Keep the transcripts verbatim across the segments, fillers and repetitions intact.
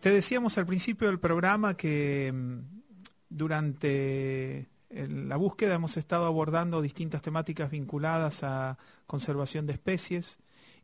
Te decíamos al principio del programa que durante la búsqueda hemos estado abordando distintas temáticas vinculadas a conservación de especies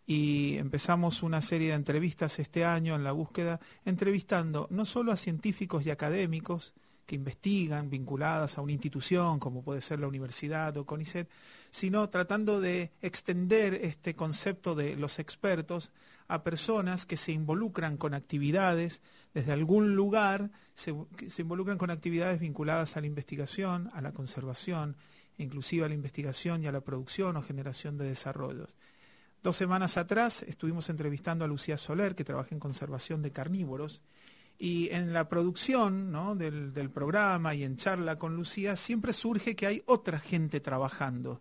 y empezamos una serie de entrevistas este año en la búsqueda, entrevistando no solo a científicos y académicos que investigan vinculadas a una institución como puede ser la universidad o CONICET, sino tratando de extender este concepto de los expertos a personas que se involucran con actividades desde algún lugar, se, que se involucran con actividades vinculadas a la investigación, a la conservación, inclusive a la investigación y a la producción o generación de desarrollos. Dos semanas atrás estuvimos entrevistando a Lucía Soler, que trabaja en conservación de carnívoros, y en la producción, ¿no?, del, del programa y en charla con Lucía siempre surge que hay otra gente trabajando.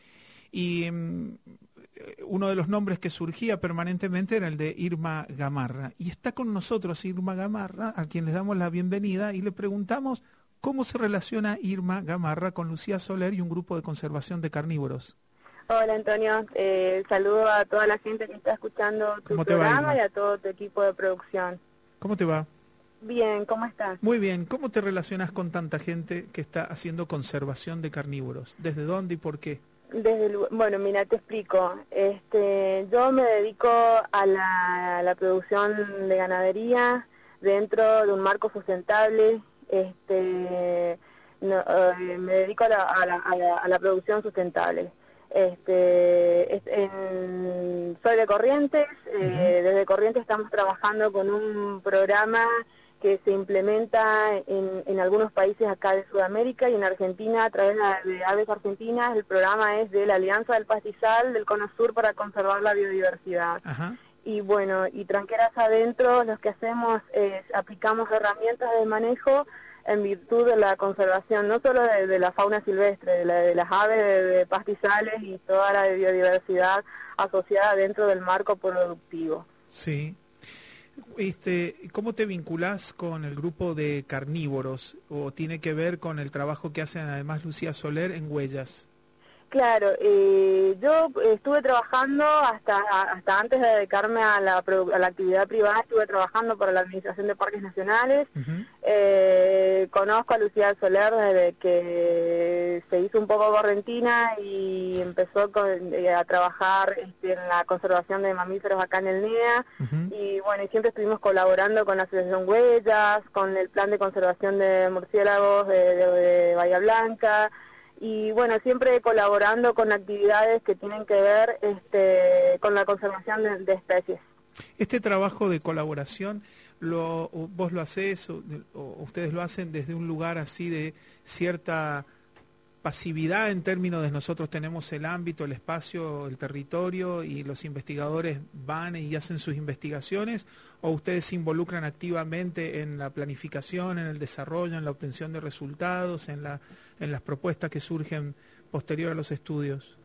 Y um, uno de los nombres que surgía permanentemente era el de Irma Gamarra. Y está con nosotros Irma Gamarra, a quien les damos la bienvenida y le preguntamos cómo se relaciona Irma Gamarra con Lucía Soler y un grupo de conservación de carnívoros. Hola Antonio, eh, saludo a toda la gente que está escuchando tu programa y a todo tu equipo de producción. ¿Cómo te va? Bien, ¿cómo estás? Muy bien, ¿cómo te relacionas con tanta gente que está haciendo conservación de carnívoros? ¿Desde dónde y por qué? Desde el, bueno, mira, te explico. Este, yo me dedico a la, a la producción de ganadería dentro de un marco sustentable. Este, no, eh, me dedico a la, a la, a la, a la producción sustentable. Este, en, soy de Corrientes. Uh-huh. eh, desde Corrientes estamos trabajando con un programa que se implementa en, en algunos países acá de Sudamérica y en Argentina a través de Aves Argentinas. El programa es de la Alianza del Pastizal del Cono Sur para conservar la biodiversidad. Ajá. Y bueno, y Tranqueras Adentro, lo que hacemos es aplicamos herramientas de manejo en virtud de la conservación, no solo de, de la fauna silvestre, de, la, de las aves, de, de pastizales y toda la biodiversidad asociada dentro del marco productivo. Sí. Este, ¿cómo te vinculás con el grupo de carnívoros? ¿O tiene que ver con el trabajo que hacen además Lucía Soler en Huellas? Claro, eh, yo estuve trabajando hasta hasta antes de dedicarme a la, a la actividad privada, estuve trabajando para la Administración de Parques Nacionales. Uh-huh. eh, conozco a Lucía Soler desde que se hizo un poco correntina y empezó con, eh, a trabajar este, en la conservación de mamíferos acá en el N E A. Uh-huh. Y bueno, y siempre estuvimos colaborando con la Asociación Huellas, con el Plan de Conservación de Murciélagos de, de, de Bahía Blanca. Y bueno, siempre colaborando con actividades que tienen que ver este, con la conservación de, de especies. Este trabajo de colaboración, lo, ¿vos lo hacés o, o ustedes lo hacen desde un lugar así de cierta pasividad en términos de nosotros tenemos el ámbito, el espacio, el territorio y los investigadores van y hacen sus investigaciones, o ustedes se involucran activamente en la planificación, en el desarrollo, en la obtención de resultados, en la en las propuestas que surgen posterior a los estudios?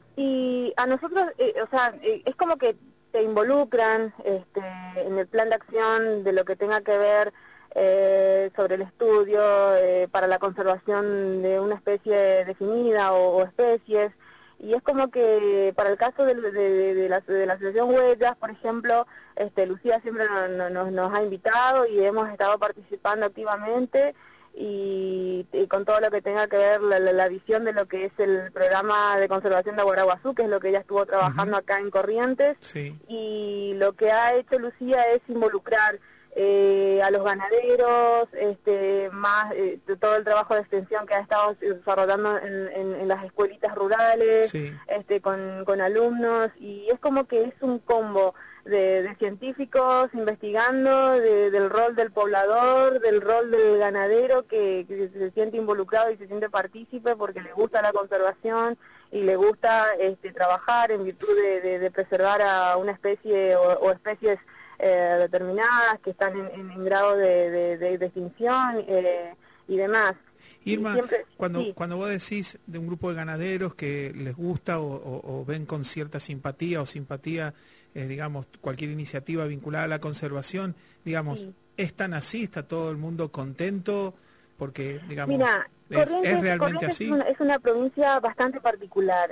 Y a nosotros, eh, o sea, eh, es como que te involucran este, en el plan de acción de lo que tenga que ver Eh, sobre el estudio eh, para la conservación de una especie definida o, o especies, y es como que para el caso de, de, de, de, la, de la Asociación Huellas, por ejemplo, este, Lucía siempre no, no, nos ha invitado y hemos estado participando activamente y, y con todo lo que tenga que ver la, la, la visión de lo que es el programa de conservación de Aguaraguazú, que es lo que ella estuvo trabajando uh-huh. acá en Corrientes. Sí. Y lo que ha hecho Lucía es involucrar Eh, a los ganaderos, este, más eh, todo el trabajo de extensión que ha estado desarrollando en, en, en las escuelitas rurales, sí. este, con, con alumnos, y es como que es un combo de, de científicos investigando, de, del rol del poblador, del rol del ganadero que, que se siente involucrado y se siente partícipe porque le gusta la conservación y le gusta este, trabajar en virtud de, de, de preservar a una especie o, o especies Eh, determinadas que están en, en, en grado de, de, de, de extinción eh, y demás. Irma, y siempre, cuando, sí. cuando vos decís de un grupo de ganaderos que les gusta o, o, o ven con cierta simpatía o simpatía, eh, digamos, cualquier iniciativa vinculada a la conservación, digamos, sí. ¿es tan así? ¿Está todo el mundo contento? Porque, digamos, Mira, es, ¿es realmente así? Es una, es una provincia bastante particular.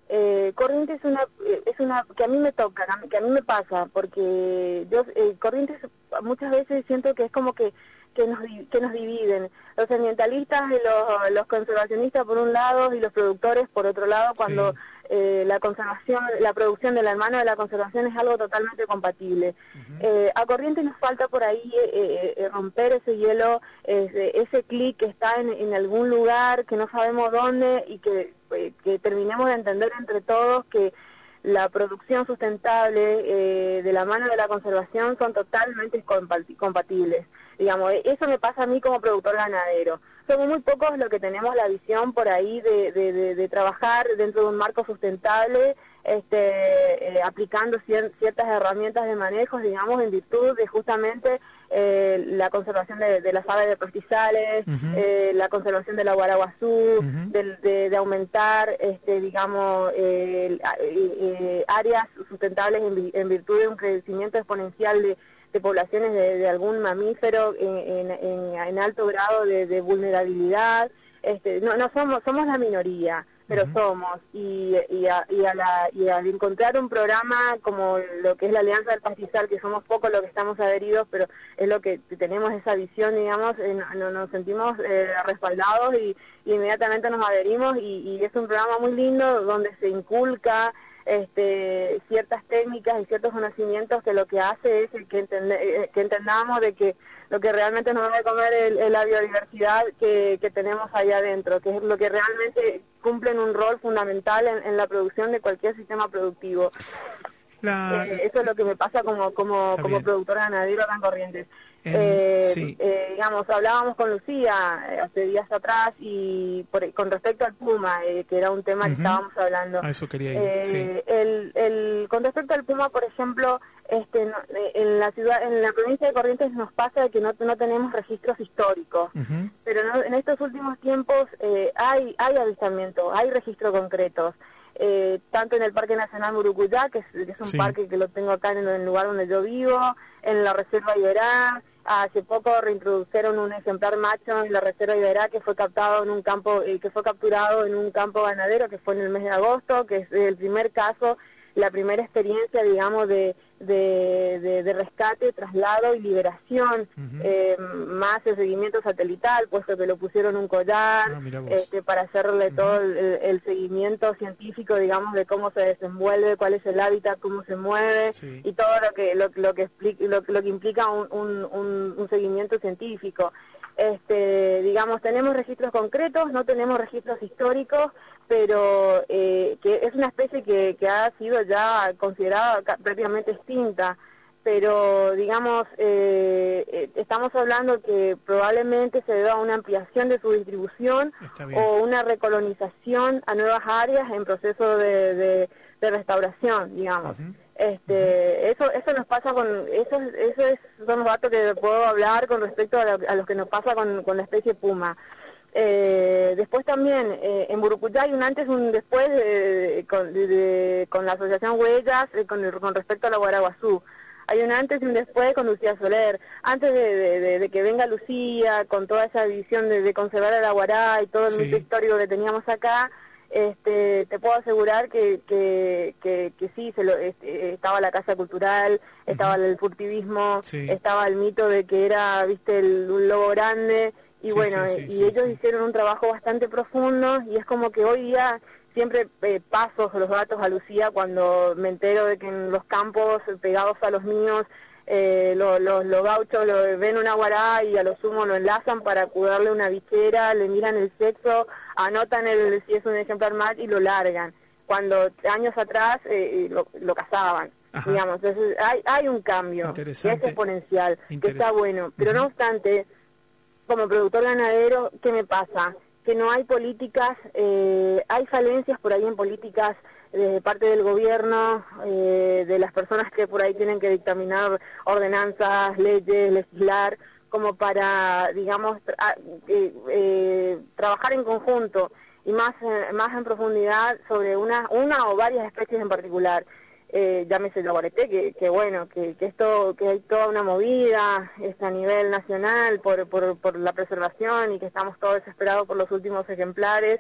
Eh, Corrientes es una, es una que a mí me toca, que a mí me pasa, porque yo eh, Corrientes muchas veces siento que es como que que nos que nos dividen, los ambientalistas y los, los conservacionistas por un lado y los productores por otro lado, cuando sí. eh, la conservación, la producción de la mano de la conservación es algo totalmente compatible. Uh-huh. eh, a Corrientes nos falta por ahí eh, eh, romper ese hielo, ese, ese clic que está en, en algún lugar que no sabemos dónde y que, eh, que terminemos de entender entre todos que la producción sustentable eh, de la mano de la conservación son totalmente compatibles. Digamos, eso me pasa a mí como productor ganadero. Somos muy pocos los que tenemos la visión por ahí de, de, de, de trabajar dentro de un marco sustentable, este, eh, aplicando cier ciertas herramientas de manejo, digamos, en virtud de justamente eh, la conservación de, de las aves de pastizales, uh-huh. eh, la conservación del guaraguazú, uh-huh. de, de, de aumentar, este, digamos, eh, eh, áreas sustentables en, en virtud de un crecimiento exponencial de de poblaciones de, de algún mamífero en, en, en, en alto grado de, de vulnerabilidad. Este, no, no somos, somos la minoría, pero uh-huh. somos, y, y, a, y, a la, y al encontrar un programa como lo que es la Alianza del Pastizal, que somos pocos los que estamos adheridos, pero es lo que tenemos esa visión, digamos, eh, no, nos sentimos eh, respaldados y, y inmediatamente nos adherimos, y, y es un programa muy lindo donde se inculca Este, ciertas técnicas y ciertos conocimientos que lo que hace es que, entende, que entendamos de que lo que realmente nos debe comer es, es la biodiversidad que, que tenemos allá adentro, que es lo que realmente cumplen un rol fundamental en, en la producción de cualquier sistema productivo. La... Eh, eso es lo que me pasa como como, como productor ganadero acá en Corrientes. En, eh, sí. eh, digamos, hablábamos con Lucía eh, hace días atrás y por, con respecto al puma, eh, que era un tema uh-huh. que estábamos hablando. A eso quería ir, eh, sí. el, el, con respecto al puma, por ejemplo, este, no, en la ciudad, en la provincia de Corrientes nos pasa que no, no tenemos registros históricos, uh-huh. pero no, en estos últimos tiempos eh, hay, hay avistamientos, hay registros concretos. Eh, tanto en el Parque Nacional Murucuyá, que es, que es un sí. parque que lo tengo acá en el lugar donde yo vivo, en la Reserva Iberá. Hace poco reintrodujeron un ejemplar macho en la Reserva Iberá que fue captado en un campo, eh, que fue capturado en un campo ganadero, que fue en el mes de agosto, que es el primer caso, la primera experiencia, digamos, de de, de, de rescate, traslado y liberación, uh-huh. eh, más el seguimiento satelital, puesto que lo pusieron un collar, ah, este, para hacerle uh-huh. todo el, el seguimiento científico, digamos, de cómo se desenvuelve, cuál es el hábitat, cómo se mueve, sí. y todo lo que lo, lo que explica, lo, lo que implica un, un, un, un seguimiento científico. Este, digamos, tenemos registros concretos, no tenemos registros históricos, pero eh, que es una especie que, que ha sido ya considerada prácticamente extinta, pero digamos, eh, eh, estamos hablando que probablemente se deba a una ampliación de su distribución o una recolonización a nuevas áreas en proceso de, de, de restauración, digamos. Uh-huh. Este, eso eso nos pasa con eso eso es son los datos que puedo hablar con respecto a, lo, a los que nos pasa con, con la especie puma. Eh, después también eh, en Murucuyá hay un antes y un después de, con, de, de, con la asociación Huellas eh, con, con respecto a la guaraguazú. Hay un antes y un después con Lucía Soler. Antes de, de, de, de que venga Lucía con toda esa visión de, de conservar el aguará y todo el sí. mito histórico que teníamos acá, Este, te puedo asegurar que que, que, que sí, se lo, este, estaba la casa cultural, estaba uh-huh. el furtivismo, sí. estaba el mito de que era, viste, el, un lobo grande, y sí, bueno, sí, sí, y sí, ellos sí. hicieron un trabajo bastante profundo, y es como que hoy día siempre eh, paso los datos a Lucía cuando me entero de que en los campos pegados a los míos, Eh, los lo, lo gauchos lo, ven un aguará y a lo sumo lo enlazan para cuidarle una bichera, le miran el sexo, anotan el si es un ejemplar macho y lo largan, cuando años atrás eh, lo, lo cazaban. Ajá. Digamos, entonces hay, hay un cambio que es exponencial, que está bueno, pero uh-huh. no obstante, como productor ganadero, ¿qué me pasa? Que no hay políticas, eh, hay falencias por ahí en políticas de parte del gobierno, eh, de las personas que por ahí tienen que dictaminar ordenanzas, leyes, legislar, como para, digamos, tra eh, eh, trabajar en conjunto y más, eh, más en profundidad sobre una, una o varias especies en particular. Eh, llámese el aguareté, que, que bueno, que, que esto, que hay toda una movida este, a nivel nacional por, por, por la preservación y que estamos todos desesperados por los últimos ejemplares.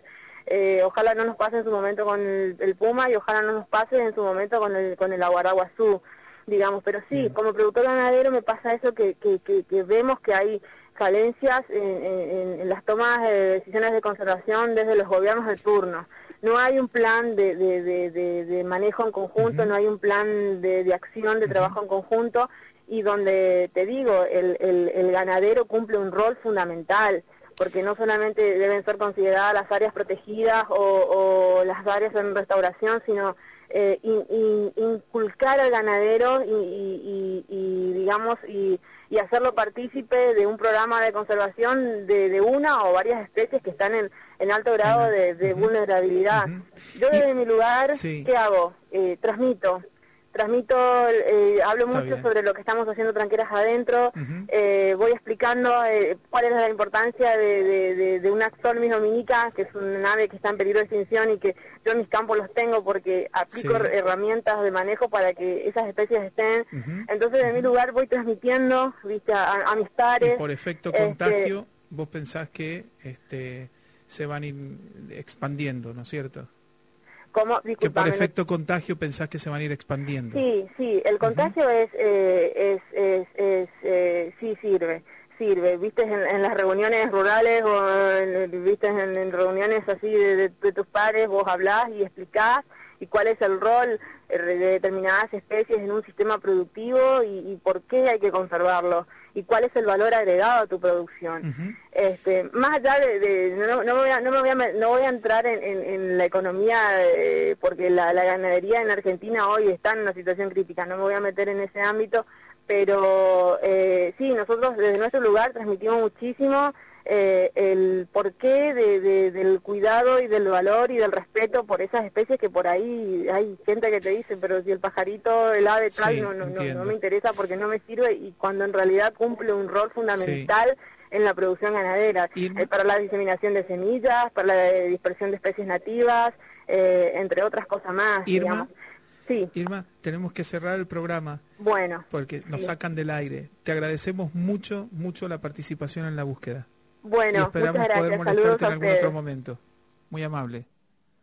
Eh, ojalá no nos pase en su momento con el, el puma y ojalá no nos pase en su momento con el, con el aguaraguazú, digamos. Pero sí, Bien. como productor ganadero me pasa eso que, que, que, que vemos que hay falencias en, en, en las tomas de decisiones de conservación desde los gobiernos de turno. No hay un plan de, de, de, de, de manejo en conjunto, uh-huh. no hay un plan de, de acción, de uh-huh. trabajo en conjunto, y donde, te digo, el, el, el ganadero cumple un rol fundamental, porque no solamente deben ser consideradas las áreas protegidas o, o las áreas en restauración, sino eh, in, in, inculcar al ganadero y, y, y, y digamos, y, y hacerlo partícipe de un programa de conservación de, de una o varias especies que están en, en alto grado de, de uh-huh. vulnerabilidad. Uh-huh. Yo desde y, mi lugar, sí. ¿qué hago? Eh, transmito. Transmito, eh, hablo Está mucho bien. sobre lo que estamos haciendo Tranqueras Adentro, uh-huh. eh, voy explicando eh, cuál es la importancia de, de, de, de una Axolmis dominica, que es una ave que está en peligro de extinción y que yo en mis campos los tengo porque aplico sí. herramientas de manejo para que esas especies estén. Uh-huh. Entonces, en uh-huh. mi lugar voy transmitiendo, viste, a, a mis pares. Y por efecto contagio, este, vos pensás que este, se van a ir expandiendo, ¿no es cierto? ¿Cómo? Que por efecto contagio pensás que se van a ir expandiendo. Sí, sí, el contagio uh-huh. es, eh, es, es, es eh, sí sirve, sirve, viste en, en las reuniones rurales o en, viste en, en reuniones así de, de, de tus pares, vos hablás y explicás y cuál es el rol de determinadas especies en un sistema productivo y, y por qué hay que conservarlo y cuál es el valor agregado a tu producción. Uh-huh. Este, más allá de, de no, no, me voy a, no me voy a no voy a entrar en, en, en la economía eh, porque la, la ganadería en Argentina hoy está en una situación crítica, no me voy a meter en ese ámbito, pero eh, sí, nosotros desde nuestro lugar transmitimos muchísimo eh, el porqué de, de, del cuidado y del valor y del respeto por esas especies que por ahí hay gente que te dice, pero si el pajarito, el ave tal, sí, no, no, no, no me interesa porque no me sirve, y cuando en realidad cumple un rol fundamental sí. en la producción ganadera, eh, para la diseminación de semillas, para la dispersión de especies nativas, eh, entre otras cosas más. Irma, digamos. Sí. Irma, tenemos que cerrar el programa. Bueno. Porque nos sí. sacan del aire. Te agradecemos mucho, mucho la participación en la búsqueda. Bueno, y esperamos muchas gracias. poder molestarte en algún otro momento. Muy amable.